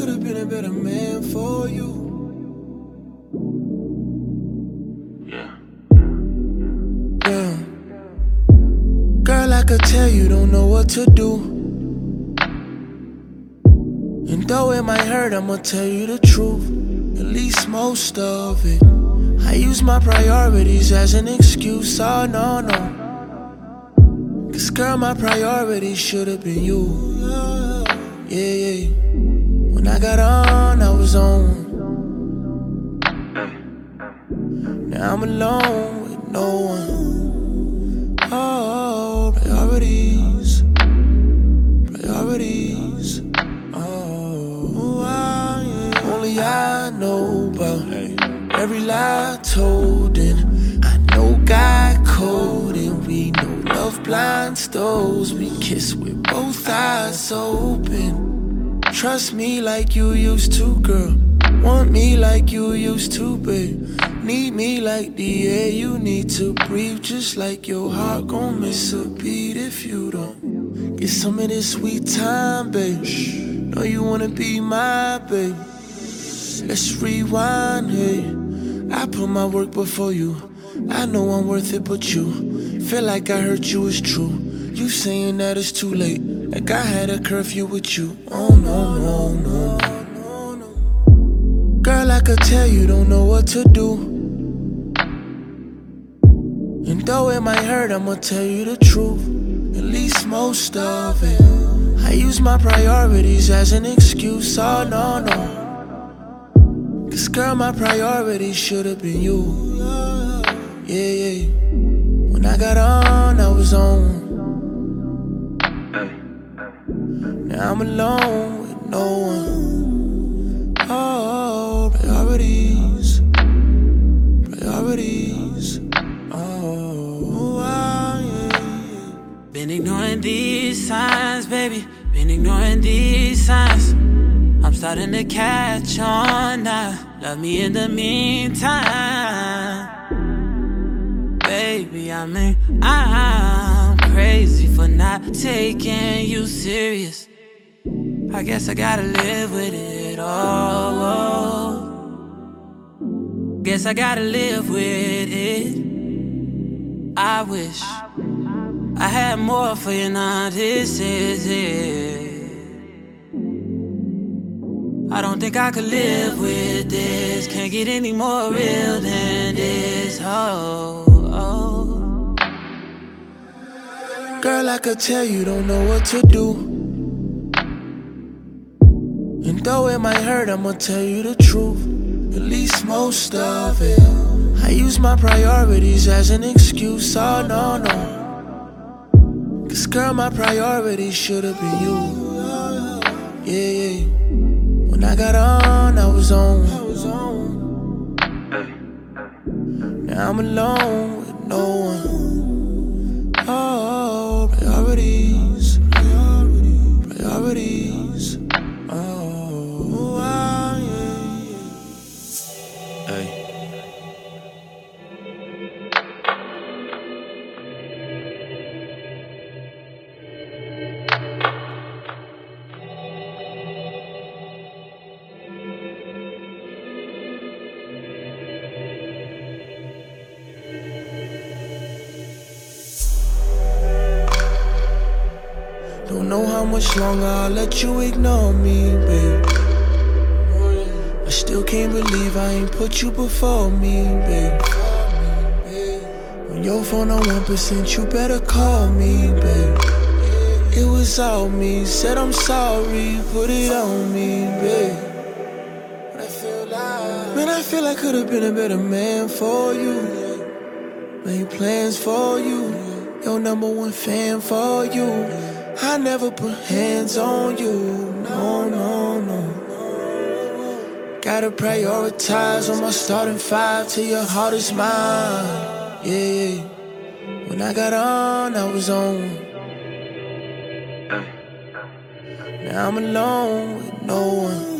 could've been a better man for you. Yeah. Girl, I could tell you don't know what to do. And though it might hurt, I'ma tell you the truth. At least most of it. I use my priorities as an excuse, oh no, no. Cause girl, my priorities should've been you. Yeah, yeah. When I got on, I was on. Now I'm alone with no one. Oh, priorities. Priorities. Oh, yeah. Only I know about every lie told, and I know God code, and we know love blinds those. We kiss with both eyes open. Trust me like you used to, girl. Want me like you used to, babe. Need me like the air you need to breathe. Just like your heart gon' miss a beat if you don't get some of this sweet time, babe. Know you wanna be my babe. Let's rewind, hey. I put my work before you. I know I'm worth it, but you feel like I hurt you, it's true. You saying that it's too late, like I had a curfew with you. Oh no, no, no, no, no. Girl, I could tell you don't know what to do. And though it might hurt, I'ma tell you the truth. At least most of it. I use my priorities as an excuse, oh no, no. Cause girl, my priorities should've been you. Yeah, yeah. When I got on, I was on. Now I'm alone with no one. Oh, priorities. Priorities. Oh, yeah. Been ignoring these signs, baby. Been ignoring these signs. I'm starting to catch on now. Love me in the meantime. Baby, I'm crazy for not taking you serious. I guess I gotta live with it all. Guess I gotta live with it. I wish I had more for you, now this is it. I don't think I could live with this. Can't get any more real than this. Oh. Girl, I could tell you don't know what to do. And though it might hurt, I'ma tell you the truth. At least most of it. I use my priorities as an excuse, oh no, no. Cause girl, my priorities should've been you. Yeah, yeah. When I got on, I was on. Now I'm alone with no one. Oh, priorities. Priorities. Oh, yeah. Hey. Don't know how much longer I'll let you ignore me, babe. I still can't believe I ain't put you before me, babe. When your phone on 1%, you better call me, babe. It was all me, said I'm sorry, put it on me, babe. Man, I feel I could've been a better man for you. Made plans for you, your #1 fan for you. I never put hands on you, no, no, no. Gotta prioritize on my starting five till your heart is mine, yeah. When I got on, I was on. Now I'm alone with no one.